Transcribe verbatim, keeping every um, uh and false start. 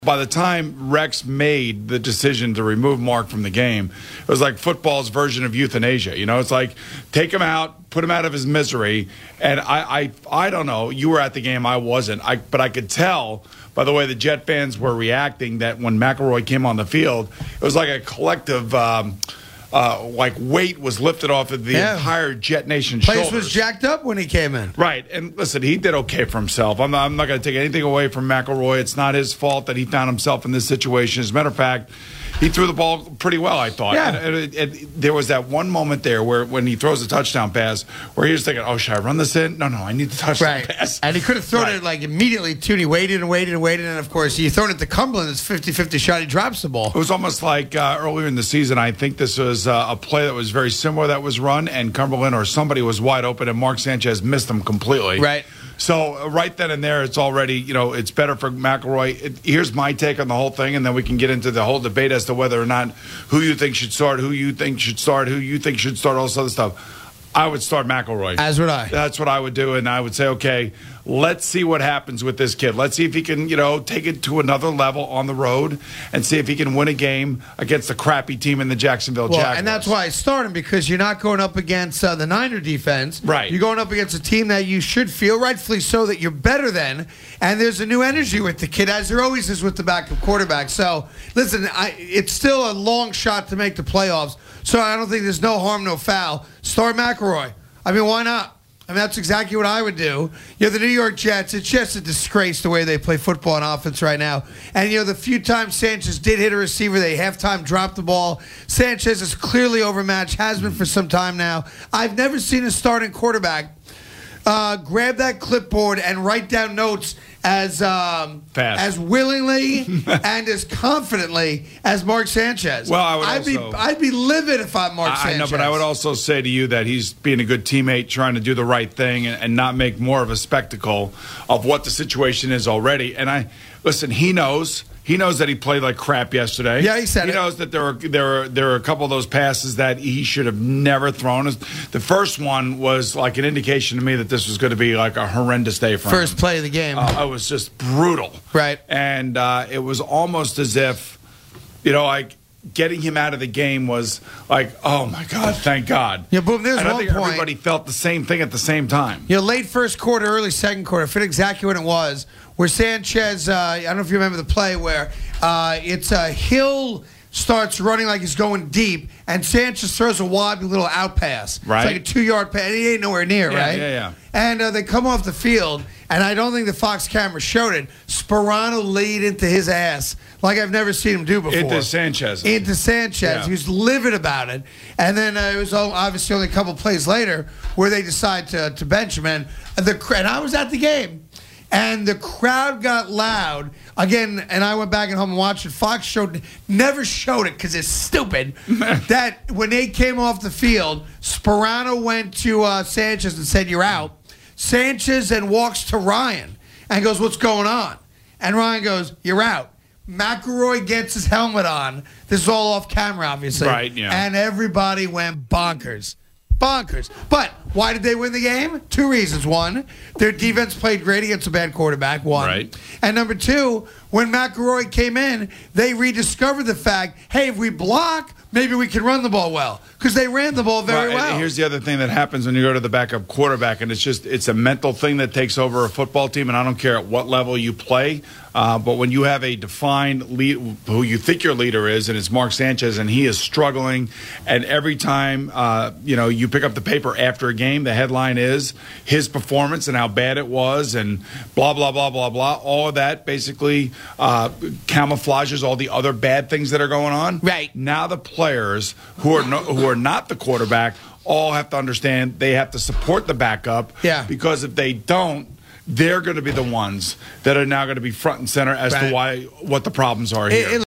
By the time Rex made the decision to remove Mark from the game, it was like football's version of euthanasia. You know, it's like take him out, put him out of his misery. And I, I, I don't know. You were at the game, I wasn't. I, but I could tell by the way the Jet fans were reacting that when McElroy came on the field, it was like a collective. Um, Uh, like weight was lifted off of the yeah. entire Jet Nation Place shoulders. was jacked up when he came in. Right. And listen, he did okay for himself. I'm not, I'm not going to take anything away from McElroy. It's not his fault that he found himself in this situation. As a matter of fact, he threw the ball pretty well, I thought. Yeah. And, and, and there was that one moment there where when he throws a touchdown pass where he was thinking, oh, should I run this in? No, no, I need the touchdown right. pass. And he could have thrown right. it like immediately, too. And he waited and waited and waited. And, of course, you thrown it to Cumberland. It's fifty-fifty shot. He drops the ball. It was almost like uh, earlier in the season, I think this was uh, a play that was very similar that was run, and Cumberland or somebody was wide open, and Mark Sanchez missed them completely. Right. So uh, right then and there, it's already, you know, it's better for McElroy. It, here's my take on the whole thing, and then we can get into the whole debate as to whether or not who you think should start, who you think should start, who you think should start, all this other stuff. I would start McElroy. As would I. That's what I would do, and I would say, okay, let's see what happens with this kid. Let's see if he can, you know, take it to another level on the road and see if he can win a game against the crappy team in the Jacksonville well, Jaguars. And that's why I start him, because you're not going up against uh, the Niner defense. Right. You're going up against a team that you should feel, rightfully so, that you're better than, and there's a new energy with the kid, as there always is with the backup quarterback. So, listen, I, it's still a long shot to make the playoffs, so I don't think there's no harm, no foul. Start McElroy. I mean, why not? I mean, that's exactly what I would do. You know, the New York Jets, it's just a disgrace the way they play football and offense right now. And, you know, the few times Sanchez did hit a receiver, they halftime dropped the ball. Sanchez is clearly overmatched, has been for some time now. I've never seen a starting quarterback uh, grab that clipboard and write down notes as um, as willingly and as confidently as Mark Sanchez. Well, I would I'd also, be I'd be livid if I'm Mark I, Sanchez. I know, but I would also say to you that he's being a good teammate, trying to do the right thing and, and not make more of a spectacle of what the situation is already. And I listen, he knows. He knows that he played like crap yesterday. Yeah, he said he it. He knows that there are there are there are a couple of those passes that he should have never thrown. The first one was like an indication to me that this was going to be like a horrendous day for him. First play of the game. Uh, it was just brutal. Right. And uh, it was almost as if, you know, like getting him out of the game was like, oh my God, thank God. Yeah, boom. There's and I one think point. Everybody felt the same thing at the same time. You know, late first quarter, early second quarter. I forget exactly what it was. Where Sanchez, uh, I don't know if you remember the play where uh, it's uh, Hill starts running like he's going deep, and Sanchez throws a wobbly little out pass. Right. It's like a two-yard pass. He ain't nowhere near, Yeah, right? yeah, yeah. And uh, they come off the field, and I don't think the Fox camera showed it. Sperano laid into his ass like I've never seen him do before. Into Sanchez. Into Sanchez. Yeah. He was livid about it. And then uh, it was obviously only a couple plays later where they decide to, to bench him. And, the, and I was at the game. And the crowd got loud again, and I went back and home and watched it. Fox showed never showed it because it's stupid. That when they came off the field, Sperano went to uh, Sanchez and said, "You're out." Sanchez then walks to Ryan and goes, "What's going on?" And Ryan goes, "You're out." McElroy gets his helmet on. This is all off camera, obviously. Right, yeah. And everybody went bonkers. Bonkers. But why did they win the game? Two reasons. One, their defense played great against a bad quarterback. One. Right. And number two, when McElroy came in, they rediscovered the fact, hey, if we block, maybe we can run the ball well. Because they ran the ball very well. well. And here's the other thing that happens when you go to the backup quarterback, and it's just it's a mental thing that takes over a football team, and I don't care at what level you play. Uh, but when you have a defined lead, who you think your leader is, and it's Mark Sanchez, and he is struggling, and every time uh, you know you pick up the paper after a game, the headline is his performance and how bad it was, and blah blah blah blah blah. All of that basically uh, camouflages all the other bad things that are going on. Right now, the players who are no, who are not the quarterback all have to understand they have to support the backup. Yeah. Because if they don't, they're going to be the ones that are now going to be front and center as right. to why what the problems are here. It, it,